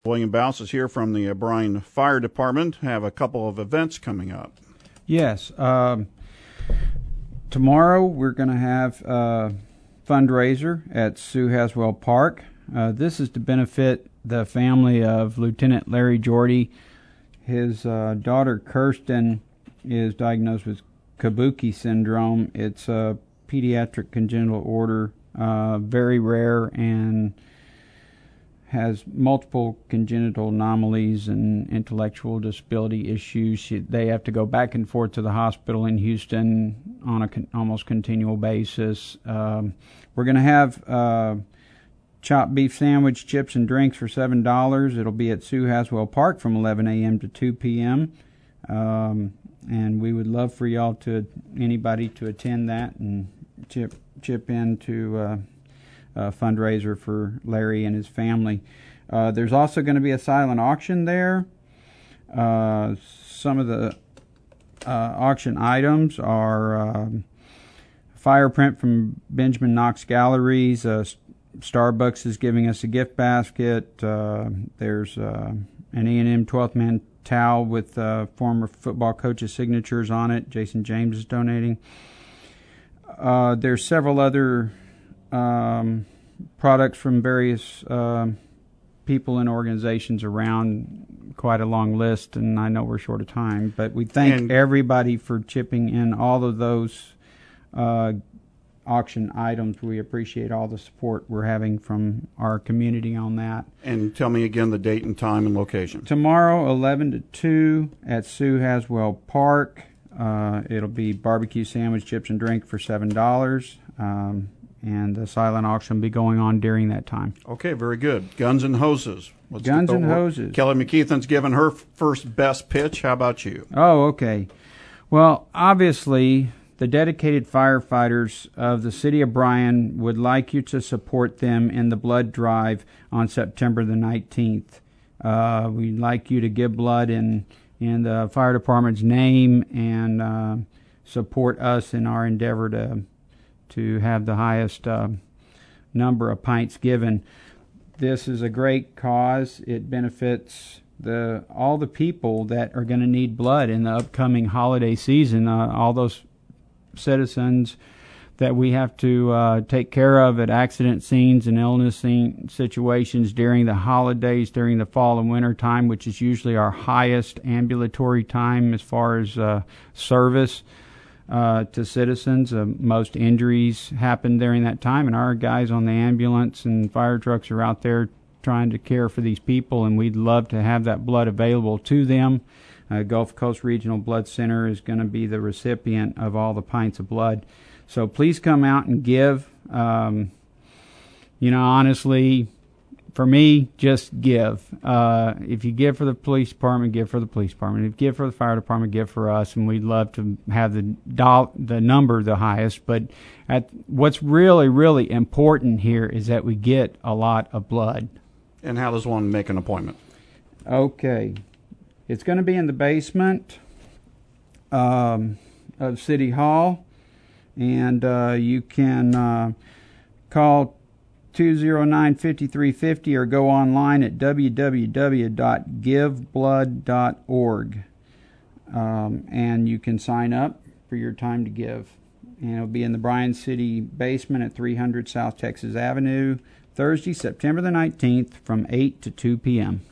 William Bouse is here from the Bryan Fire Department. Have a couple of events coming up. Yes. Tomorrow we're going to have a fundraiser at Sue Haswell Park. This is to benefit the family of Lieutenant Larry Jordy. His daughter Kirsten is diagnosed with Kabuki syndrome. It's a pediatric congenital order, very rare, and has multiple congenital anomalies and intellectual disability issues. They have to go back and forth to the hospital in Houston on a almost continual basis. We're going to have chopped beef sandwich, chips, and drinks for $7. It'll be at Sue Haswell Park from 11 a.m. to 2 p.m. And we would love for y'all anybody to attend that and chip in to fundraiser for Larry and his family. There's also going to be a silent auction there. Some of the auction items are fire print from Benjamin Knox Galleries. Starbucks is giving us a gift basket. There's an A&M 12th man towel with former football coaches' signatures on it. Jason James is donating. There's several other products from various people and organizations around, quite a long list, and I know we're short of time, but we thank everybody for chipping in all of those auction items. We appreciate all the support we're having from our community on that. And tell me again the date and time and location. Tomorrow, 11 to 2 at Sue Haswell Park. It'll be barbecue sandwich, chips, and drink for $7. And the silent auction will be going on during that time. Okay, very good. Guns and Hoses. Guns and Hoses. Kelly McKeithen's given her first best pitch. How about you? Oh, okay. Well, obviously, the dedicated firefighters of the city of Bryan would like you to support them in the blood drive on September the 19th. We'd like you to give blood in the fire department's name and support us in our endeavor to have the highest number of pints given. This is a great cause. It benefits all the people that are going to need blood in the upcoming holiday season, all those citizens that we have to take care of at accident scenes and illness situations during the holidays, during the fall and winter time, which is usually our highest ambulatory time as far as service to citizens. Most injuries happen during that time, and our guys on the ambulance and fire trucks are out there trying to care for these people, and we'd love to have that blood available to them. Gulf Coast Regional Blood Center is going to be the recipient of all the pints of blood. So please come out and give. Honestly, for me, just give. If you give for the police department, give for the police department. If you give for the fire department, give for us. And we'd love to have the number the highest. But what's really, really important here is that we get a lot of blood. And how does one make an appointment? Okay. It's going to be in the basement of City Hall. And you can call 209-5350 or go online at www.giveblood.org. And you can sign up for your time to give. And it'll be in the Bryan City basement at 300 South Texas Avenue, Thursday, September the 19th from 8 to 2 p.m.